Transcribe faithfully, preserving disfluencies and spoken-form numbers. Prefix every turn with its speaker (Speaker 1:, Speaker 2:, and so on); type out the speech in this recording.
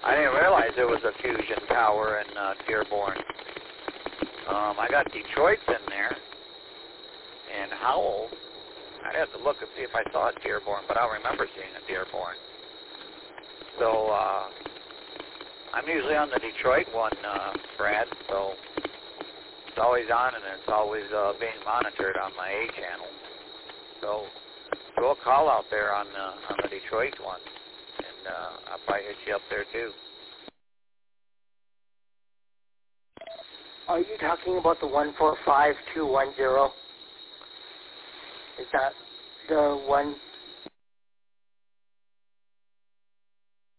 Speaker 1: I didn't realize there was a fusion tower in uh, Dearborn. Um, I got Detroit's in there, and Howell. I'd have to look and see if I saw a Dearborn, but I don't remember seeing a Dearborn. So uh, I'm usually on the Detroit one, uh, Brad, so it's always on and it's always uh, being monitored on my A channel. So do a call out there on the, on the Detroit one, and uh, I'll probably hit you up there too.
Speaker 2: Are you talking about the one four five two one zero? Is that the one